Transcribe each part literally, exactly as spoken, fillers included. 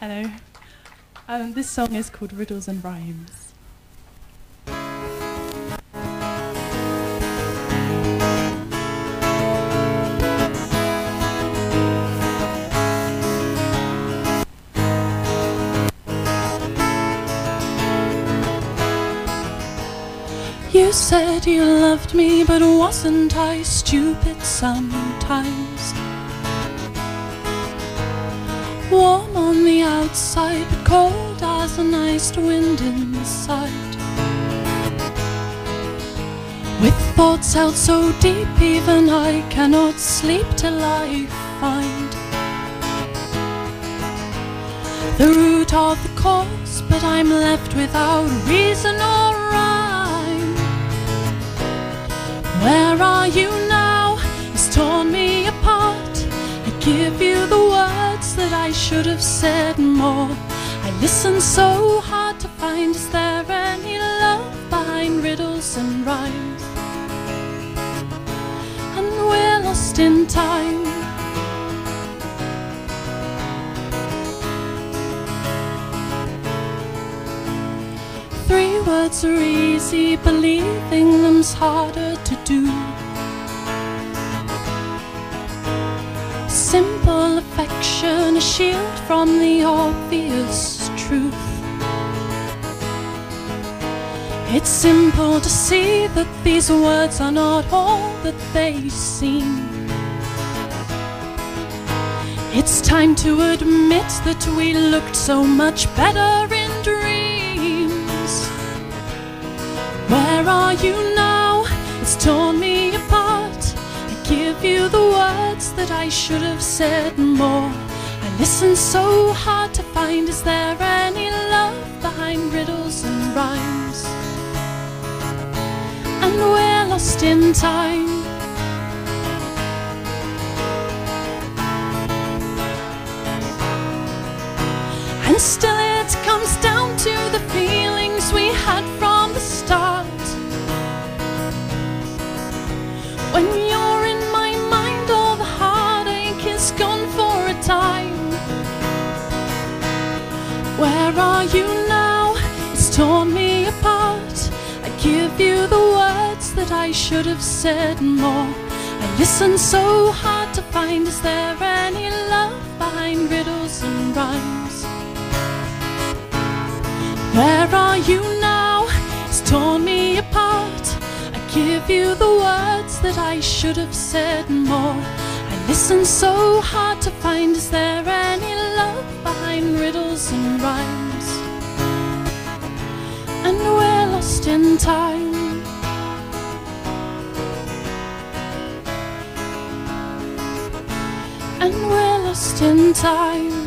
Hello. Um, this song is called Riddles and Rhymes. You said you loved me, but wasn't I stupid sometimes? Warm on the outside, but cold as an iced wind inside. With thoughts held so deep, even I cannot sleep till I find the root of the cause, but I'm left without reason or rhyme. Where are you now? It's torn me apart. I give you the words that I should have said more. I listen so hard to find, is there any love behind riddles and rhymes? And we're lost in time. Three words are easy, believing them's harder to do. Simple affection, a shield from the obvious truth. It's simple to see that these words are not all that they seem. It's time to admit that we looked so much better in dreams. Where are you now? It's torn me apart. I give you the words that I should have said more. I listen so hard to find, is there any love behind riddles and rhymes? And we're lost in time. And still it comes down to the feelings we had from the start. When you're in my mind, all the heartache is gone for a time. Where are you now? It's torn me apart. I give you the words that I should have said more. I listen so hard to find, is there any love behind riddles and rhymes? Where are you now? It's torn me apart. I give you the words that I should have said more. I listen so hard to find, is there any love behind riddles and rhymes? And we're lost in time. And we're lost in time.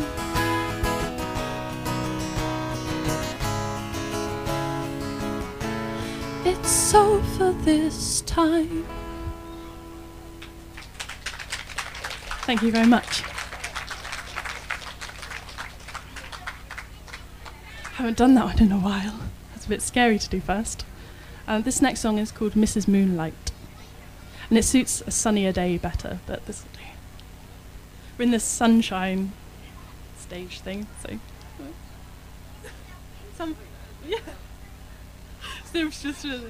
It's over this time. Thank you very much. Haven't done that one in a while. It's a bit scary to do first. Uh, this next song is called Missus Moonlight, and it suits a sunnier day better, but this will do. We're in this sunshine stage thing, so some yeah. So it's just really.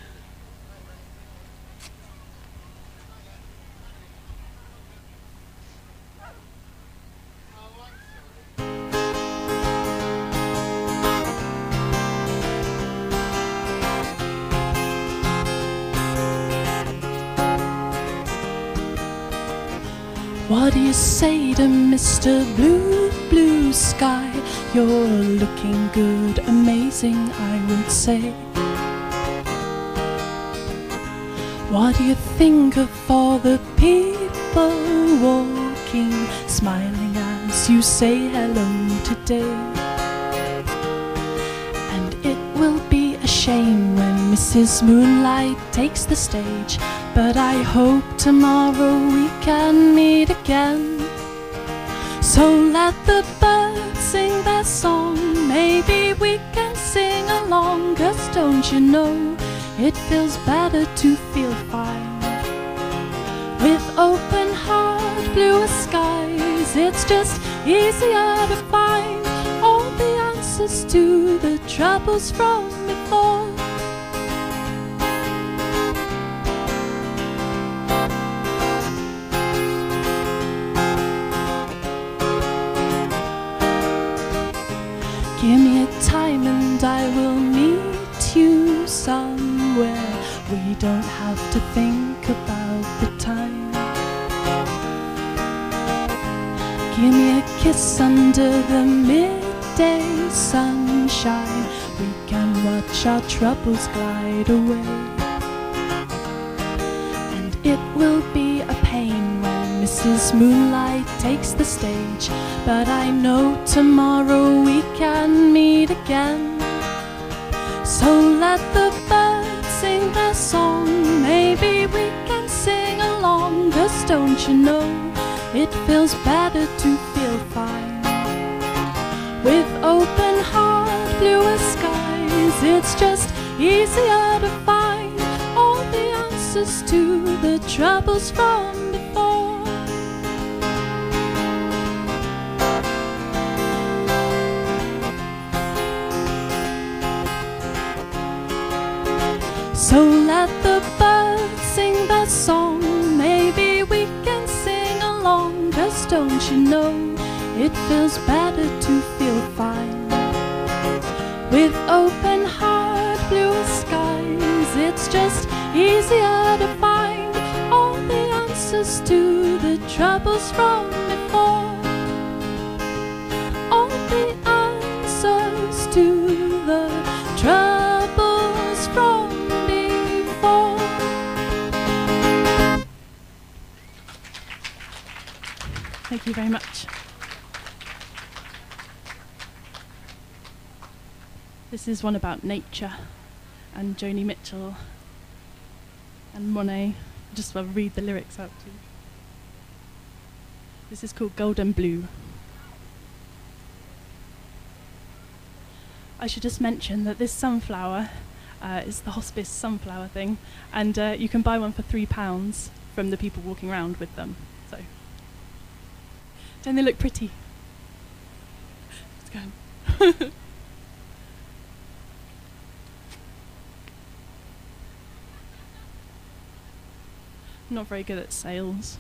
What do you say to Mister Blue, Blue Sky? You're looking good, amazing, I would say. What do you think of all the people walking, smiling as you say hello today? And it will be a shame when Missus Moonlight takes the stage, but I hope tomorrow we can meet again. So let the birds sing their song, maybe we can sing along, 'cause don't you know, it feels better to feel fine. With open heart, bluer skies, it's just easier to find. troubles from before. Give me a time and I will meet you somewhere. We don't have to think about the time. Give me a kiss under the midday sunshine. We can watch our troubles glide away. And it will be a pain when Missus Moonlight takes the stage, but I know tomorrow we can meet again. So let the birds sing their song, maybe we can sing along. 'Cause don't you know, it feels better to feel fine. With open heart, bluer skies, it's just easier to find all the answers to the troubles from before. So let the birds sing their song, maybe we can sing along. 'Cause don't you know, it feels better to feel fine. With open heart, blue skies, it's just easier to find all the answers to the troubles from before. All the answers to the troubles from before. Thank you very much. This is one about nature and Joni Mitchell and Monet. Just will read the lyrics out to you. This is called Golden Blue. I should just mention that this sunflower uh, is the hospice sunflower thing, and uh, you can buy one for three pounds from the people walking around with them. So, don't they look pretty? Let's go. I'm not very good at sales.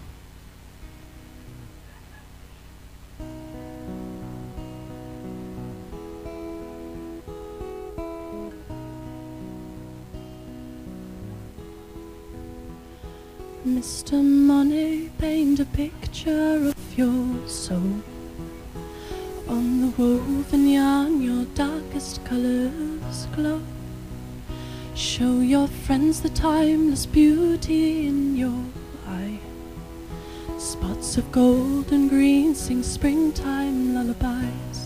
Mister Monet, paint a picture of your soul. On the woven yarn your darkest colours glow. Show your friends the timeless beauty in your eye. Spots of gold and green sing springtime lullabies.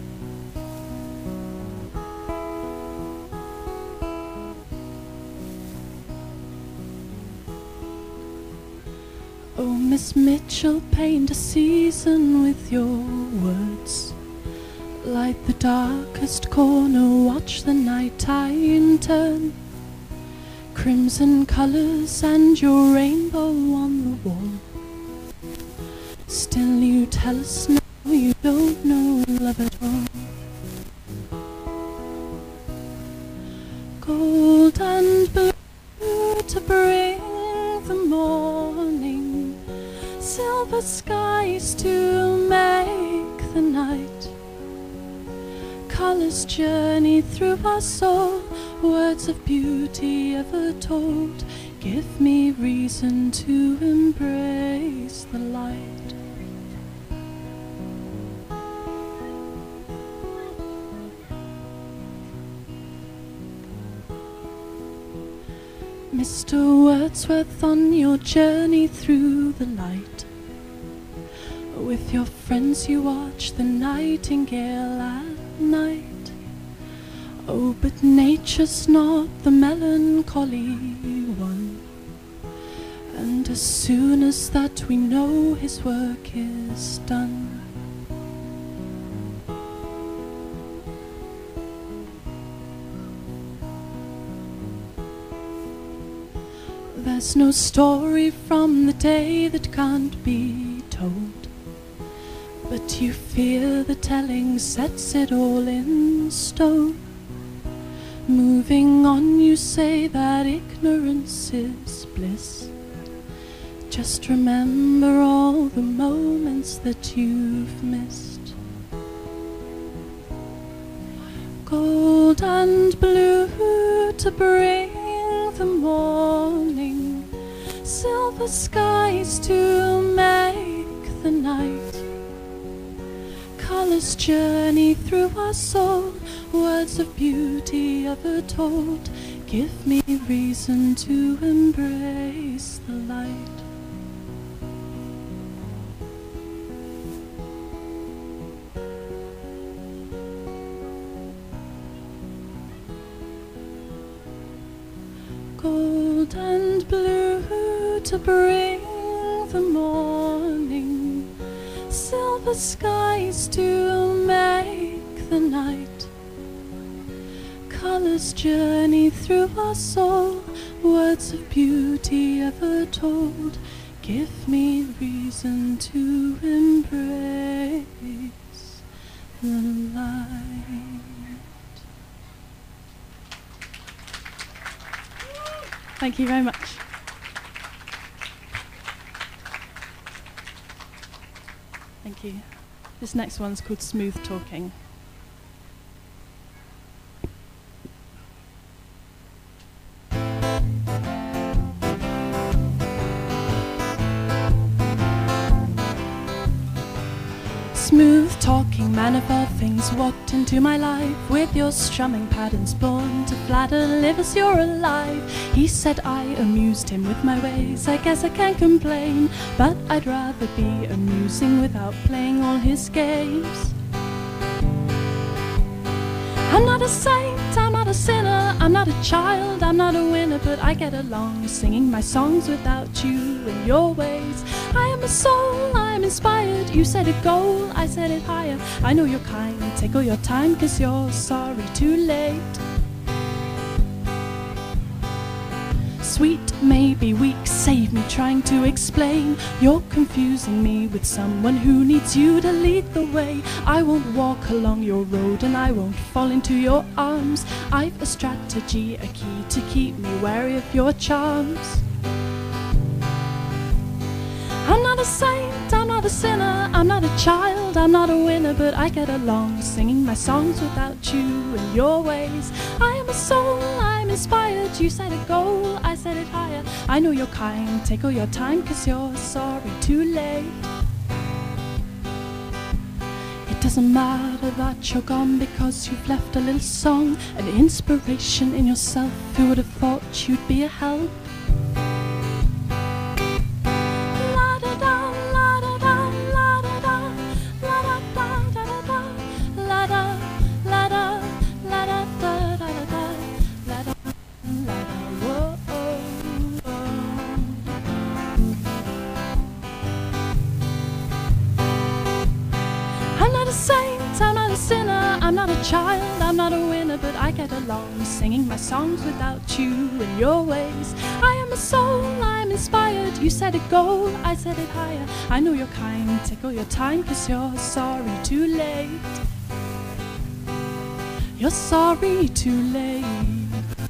Oh, Miss Mitchell, paint a season with your words. Light the darkest corner, watch the night time turn. Crimson colours and your rainbow on the wall. Still you tell us now you don't know love at all. Gold and blue to bring the morning, silver skies to make the night. Colours journey through our soul, words of beauty ever told. Give me reason to embrace the light. Mister Wordsworth, on your journey through the light, with your friends you watch the nightingale at night. Oh, but nature's not the melancholy one, and as soon as that we know his work is done. There's no story from the day that can't be told, but you fear the telling sets it all in stone. Moving on, you say that ignorance is bliss. Just remember all the moments that you've missed. Gold and blue to bring the morning, silver skies to make the night. Colors journey through our soul, words of beauty ever told. Give me reason to embrace the light. Gold and blue to bring the morning, silver skies to make the night. Colors journey through our soul, words of beauty ever told. Give me reason to embrace the light. Thank you very much. Thank you. This next one's called Smooth Talking. Smooth talking man of all things walked into my life with your strumming patterns born to flatter, live as you're alive. He said I amused him with my ways, I guess I can't complain, but I'd rather be amusing without playing all his games. I'm not a saint, I'm not a sinner, I'm not a child, I'm not a winner, but I get along singing my songs without you and your ways. I am a soul, I am inspired, you set a goal, I set it higher. I know you're kind, take all your time, cause you're sorry too late. Sweet, maybe weak, save me trying to explain. You're confusing me with someone who needs you to lead the way. I won't walk along your road and I won't fall into your arms. I've a strategy, a key to keep me wary of your charms. I'm not a saint, I'm not a sinner, I'm not a child, I'm not a winner, but I get along singing my songs without you and your ways. I am a soul, I'm inspired, you set a goal, I set it higher. I know you're kind, take all your time, cause you're sorry too late. It doesn't matter that you're gone because you've left a little song, an inspiration in yourself. Who would have thought you'd be a help? I'm not a child, I'm not a winner, but I get along singing my songs without you and your ways. I am a soul, I'm inspired, you set a goal, I set it higher. I know you're kind, take all your time, cause you're sorry too late. You're sorry too late.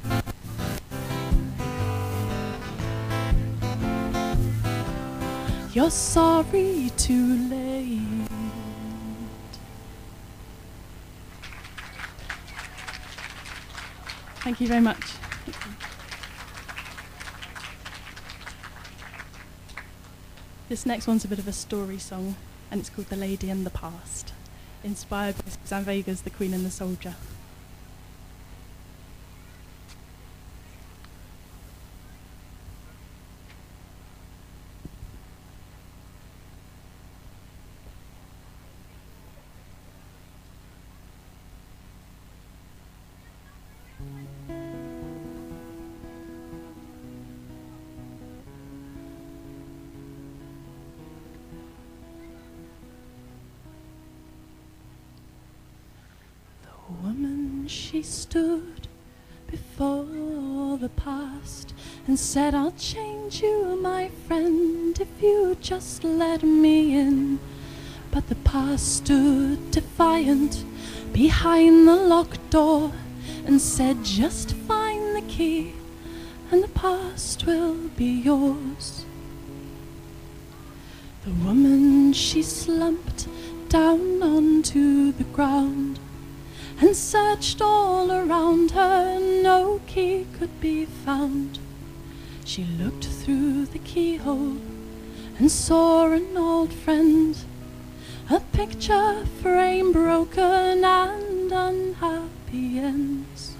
You're sorry too late. Thank you very much. This next one's a bit of a story song, and it's called The Lady and the Past, inspired by Suzanne Vega's The Queen and the Soldier. Woman, she stood before the past and said, I'll change you, my friend, if you just let me in. But the past stood defiant behind the locked door. and said, just find the key and the past will be yours. The woman, she slumped down onto the ground and searched all around her, no key could be found. She looked through the keyhole and saw an old friend, a picture frame broken and unhappy ends.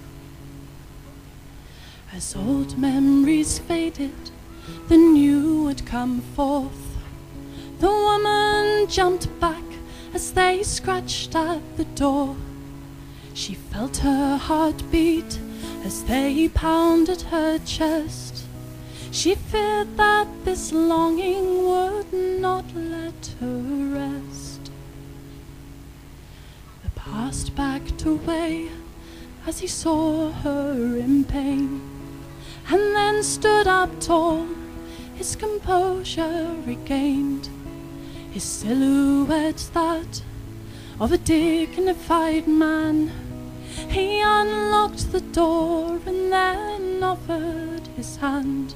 As old memories faded, the new would come forth. The woman jumped back as they scratched at the door. She felt her heart beat as they pounded her chest. She feared that this longing would not let her rest. The past backed away as he saw her in pain, and then stood up tall, his composure regained, his silhouette that of a dignified man. He unlocked the door and then offered his hand.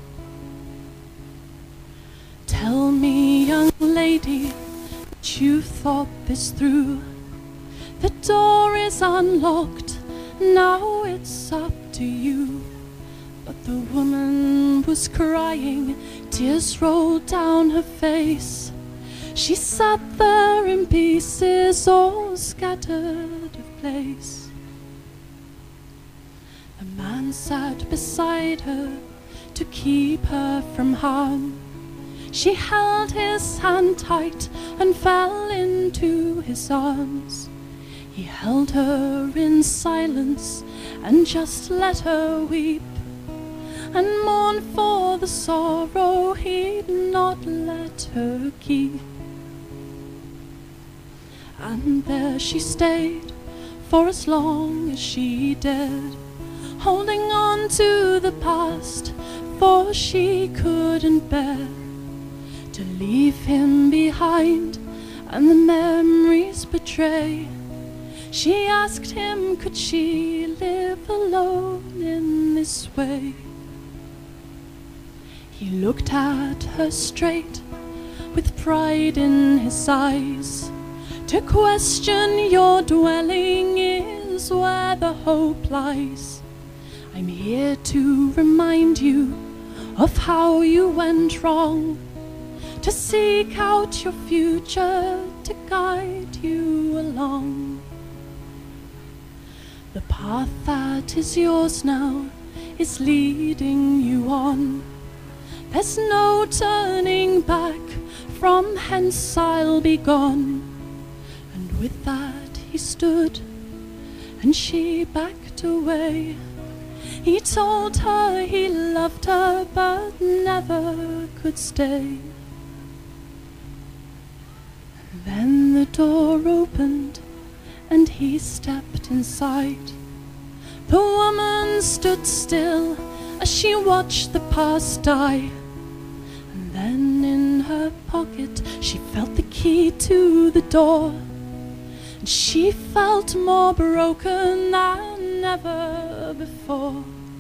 Tell me, young lady, that you thought this through. The door is unlocked, now it's up to you. But the woman was crying, tears rolled down her face. She sat there in pieces, all scattered of place. The man sat beside her to keep her from harm. She held his hand tight and fell into his arms. He held her in silence and just let her weep, and mourn for the sorrow he'd not let her keep. And there she stayed for as long as she dared, holding on to the past, for she couldn't bear to leave him behind and the memories betray. She asked him, could she live alone in this way? He looked at her straight with pride in his eyes. To question your dwelling is where the hope lies. I'm here to remind you of how you went wrong, to seek out your future, to guide you along. The path that is yours now is leading you on. There's no turning back, from hence I'll be gone. And with that he stood, and she backed away. He told her he loved her, but never could stay. Then the door opened, and he stepped inside. The woman stood still as she watched the past die. And then in her pocket she felt the key to the door, and she felt more broken than ever before.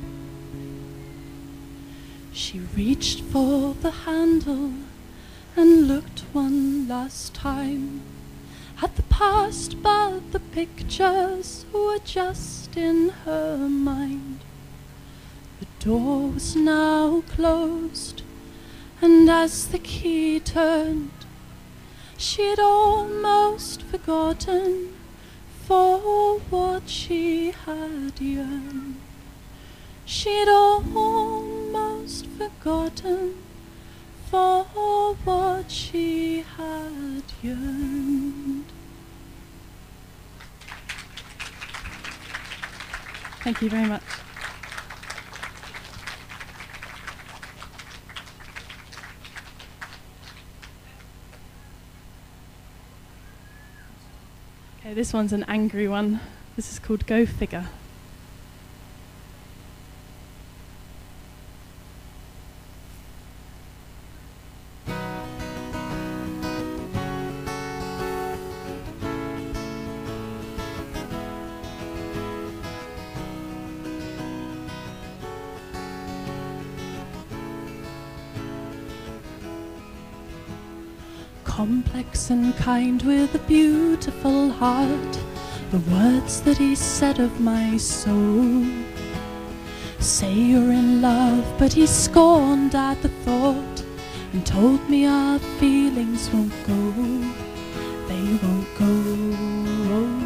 She reached for the handle and looked one last time at the past, but the pictures were just in her mind. The door was now closed, and as the key turned, she'd almost forgotten for what she had yearned. She'd almost forgotten for what she had yearned. Thank you very much. Okay, this one's an angry one. This is called Go Figure. complex and kind with a beautiful heart. The words that he said of my soul. Say you're in love, but he scorned at the thought and told me our feelings won't go, they won't go.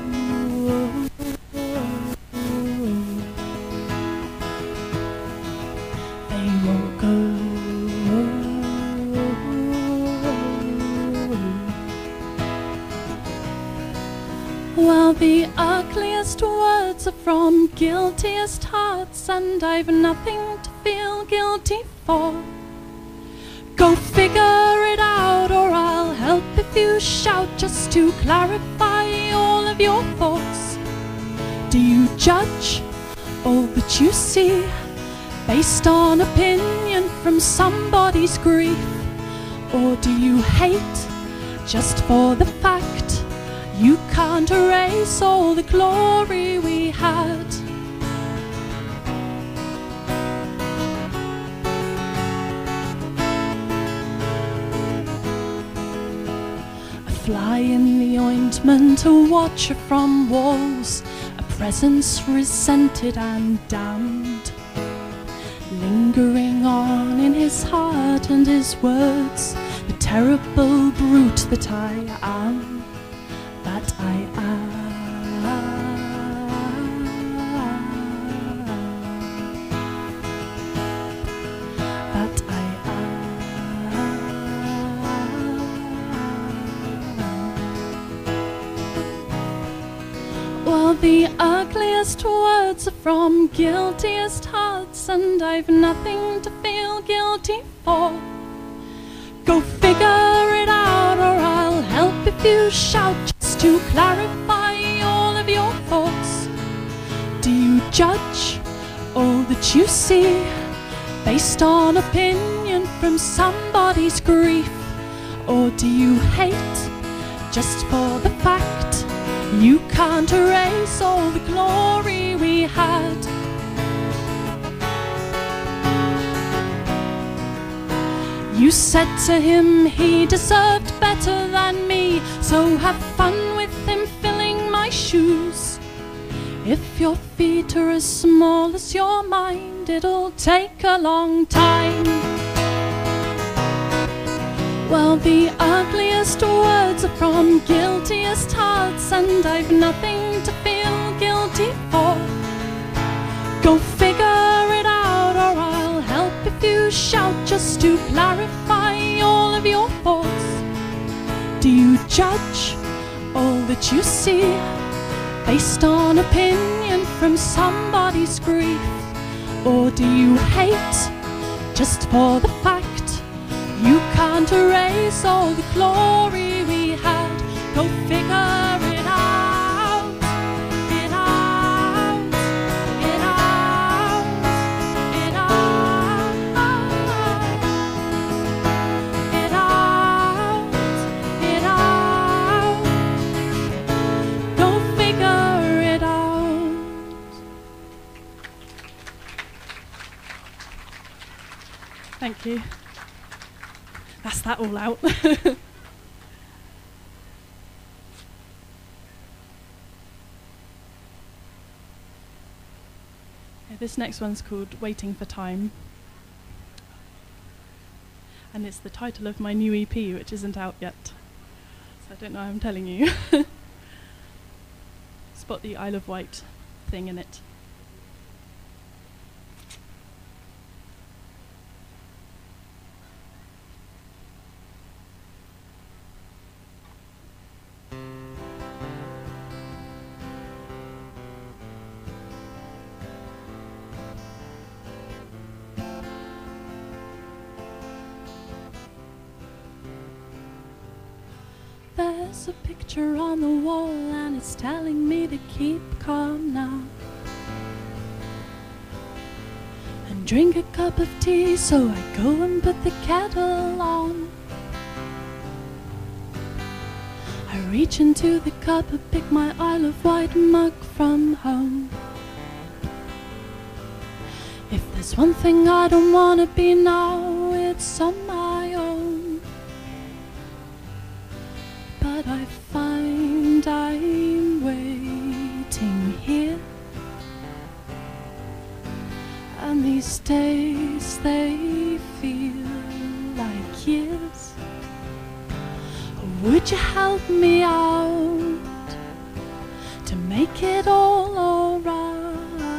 Well, the ugliest words are from guiltiest hearts, and I've nothing to feel guilty for. Go figure it out, or I'll help if you shout, just to clarify all of your thoughts. Do you judge all that you see based on opinion from somebody's grief? Or do you hate just for the fact you can't erase all the glory we had? A fly in the ointment, a watcher from walls, a presence resented and damned, lingering on in his heart and his words, the terrible brute that I am. That I am, that I am. Well, the ugliest words are from guiltiest hearts, and I've nothing to feel guilty for. Go figure it out, or I'll help if you shout, just to clarify all of your thoughts. Do you judge all that you see based on opinion from somebody's grief? Or do you hate just for the fact you can't erase all the glory we had? You said to him he deserved better than me, so have fun with him filling my shoes. If your feet are as small as your mind, it'll take a long time. Well, the ugliest words are from guiltiest hearts, and I've nothing to feel guilty for. Go figure it out, or I'll help if you shout, just to clarify all of your thoughts. Do you judge all that you see based on opinion from somebody's grief? Or do you hate just for the fact you can't erase all the glory we had? Go figure it out, it out, it out, it out, it out, it out. Go figure it out. Thank you. That's that all out. This next one's called Waiting for Time. And it's the title of my new E P, which isn't out yet. So I don't know how I'm telling you. Spot the Isle of Wight thing in it. There's a picture on the wall and it's telling me to keep calm now and drink a cup of tea, so I go and put the kettle on. I reach into the cup and pick my Isle of Wight mug from home. If there's one thing I don't wanna be now, it's on my own. but I find I'm waiting here, and these days they feel like years. Would you help me out to make it all alright?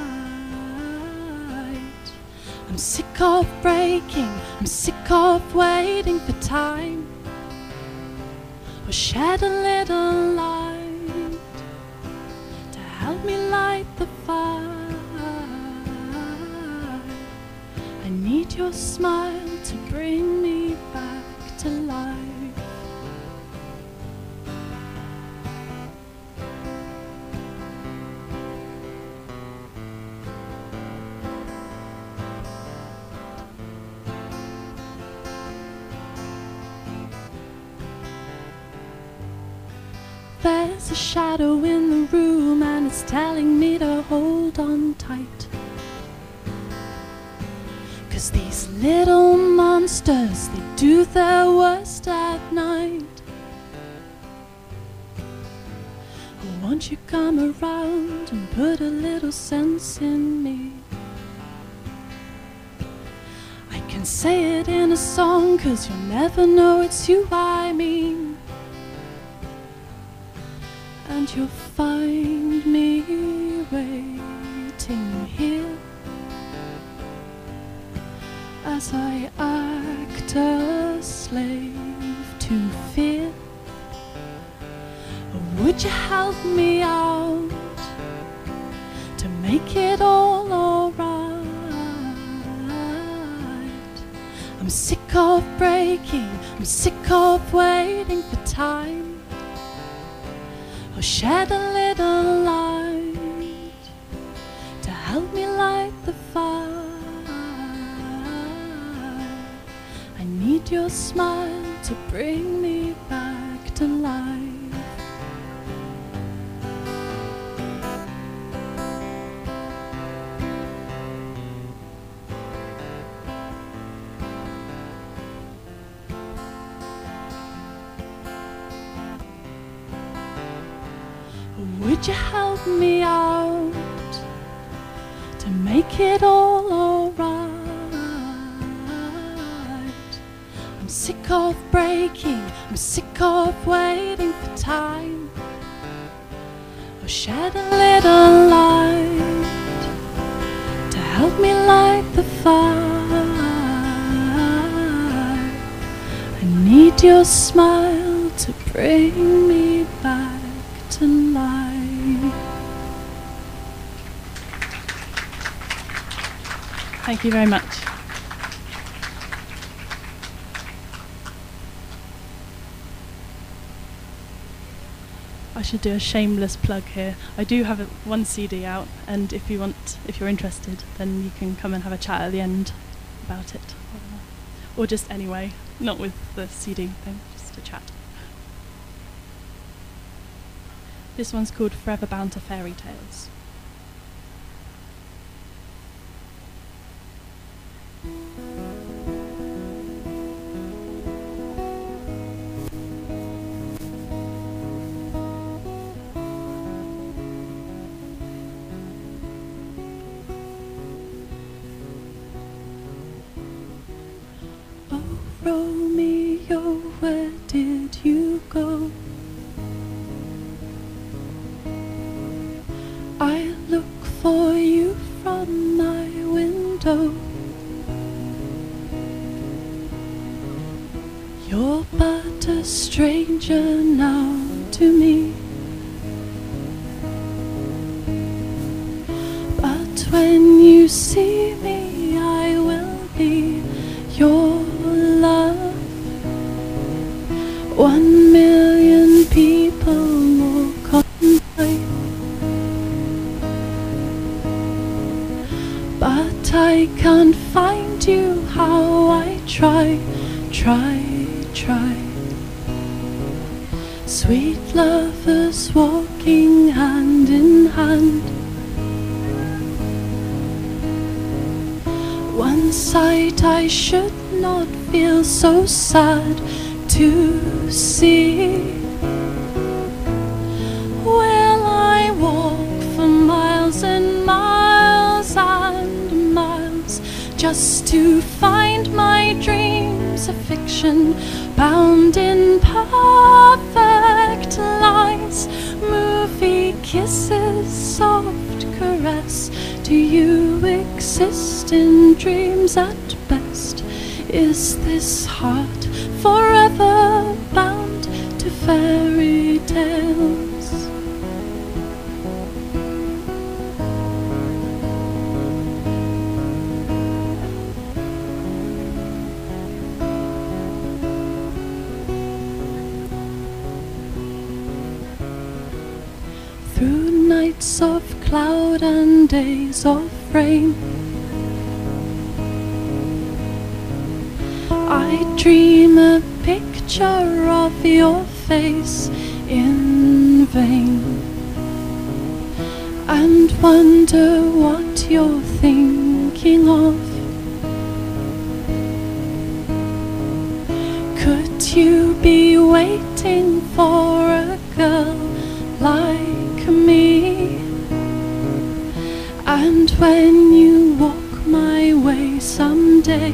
I'm sick of breaking, I'm sick of waiting for time, or shed a little light to help me light the fire. I need your smile to bring me back to life. There's a shadow in the room and it's telling me to hold on tight, 'cause these little monsters, they do their worst at night. Won't you come around and put a little sense in me? I can say it in a song, 'cause you'll never know it's you I mean. And you'll find me waiting here as I act a slave to fear. Would you help me out to make it all alright? I'm sick of breaking, I'm sick of waiting for time, or shed a little light to help me light the fire. I need your smile to bring me back to life. Would you help me out to make it all alright? I'm sick of breaking, I'm sick of waiting for time, or shed a little light to help me light the fire. I need your smile to bring me back to life. Thank you very much. I should do a shameless plug here. I do have a, one C D out, and if you want, if you're interested, then you can come and have a chat at the end about it, or, or just anyway, not with the C D thing, just a chat. This one's called Forever Bound to Fairy Tales. Oh, Romeo, where did you go? I look for you from my window. You're but a stranger now to me, but when you see me, I will be your love. One million people more contemplate, but I can't find you. How I try, try, try. Sweet lovers walking hand in hand, one sight I should not feel so sad to see. just to find my dreams a fiction, bound in perfect lies. Movie kisses, soft caress. Do you exist in dreams at best? Is this heart forever bound to fairy tales? Through nights of cloud and days of rain, I dream a picture of your face in vain, and wonder what you're thinking of. Could you be waiting for a girl like me? And when you walk my way someday,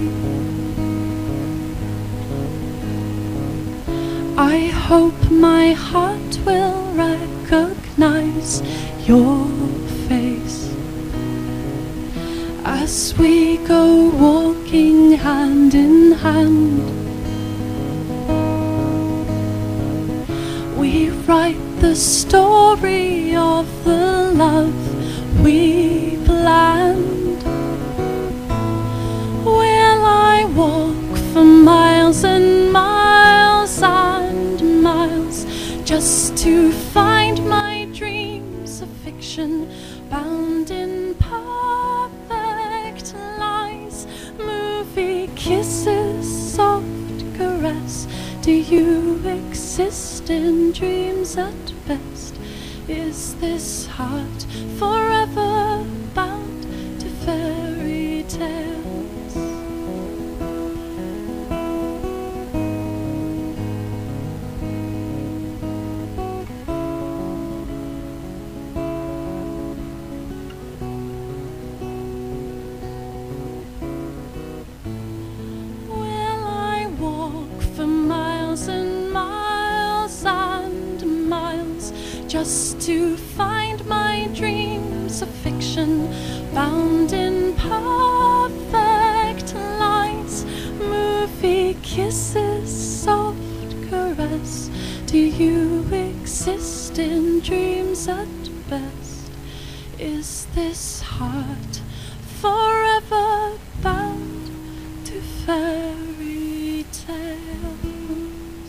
I hope my heart will recognize your face as we go walking hand in hand. We write the story of the love we planned. Will I walk for miles and miles and miles just to find my dreams a fiction, bound in perfect lies? Movie kisses, soft caress. Do you exist in dreams at best? Is this heart forever bound to fairy tales? Will I walk for miles and miles and miles just to find my dreams a fiction, bound in perfect lies? Movie kisses, soft caress. Do you exist in dreams at best? Is this heart forever bound to fairy tales?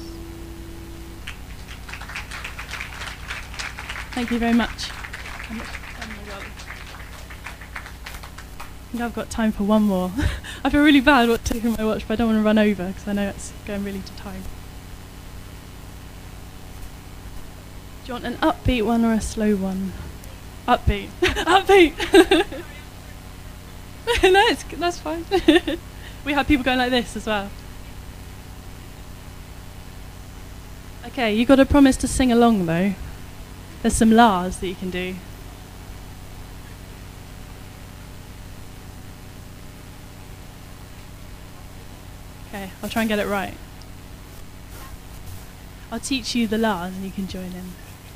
Thank you very much. I think I've got time for one more. I feel really bad what taking my watch, but I don't want to run over because I know it's going really to time. Do you want an upbeat one or a slow one? Upbeat. Upbeat! No, it's, that's fine. We have people going like this as well. Okay, you got to promise to sing along though. There's some Lars that you can do. Okay, I'll try and get it right. I'll teach you the Lars and you can join in.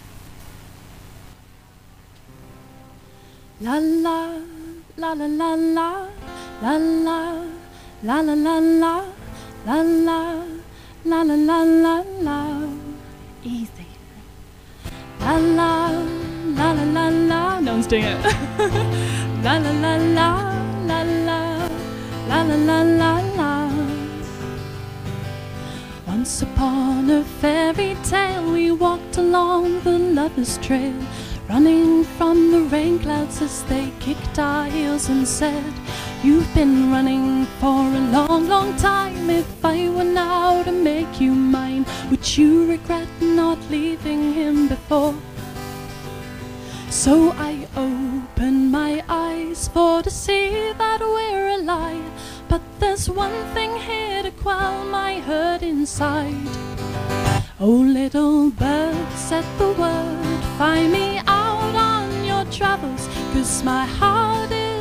La la, la la la la, la la, la la la la, la la, la la la la la. Easy. La la, la la la la. No one's doing it. La la la la, la la, la la la la la. Once upon a fairy tale, we walked along the lover's trail, running from the rain clouds as they kicked our heels and said, "You've been running for a long, long time. If I were now to make you mine, would you regret not leaving him before?" So I open my eyes for to see that we're alive, but there's one thing here to quell my hurt inside. Oh, little bird, said the word, find me out on your travels, 'cause my heart is